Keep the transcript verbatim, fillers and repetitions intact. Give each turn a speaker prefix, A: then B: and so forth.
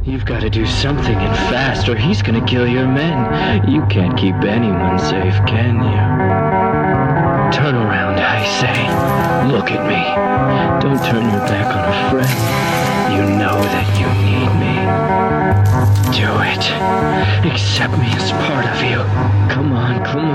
A: You've got to do something and fast, or he's gonna kill your men. You can't keep anyone safe, can you? Turn around, I say. Look at me. Don't turn your back on a friend. You know that you need me. Do it. Accept me as part of you. Come on, come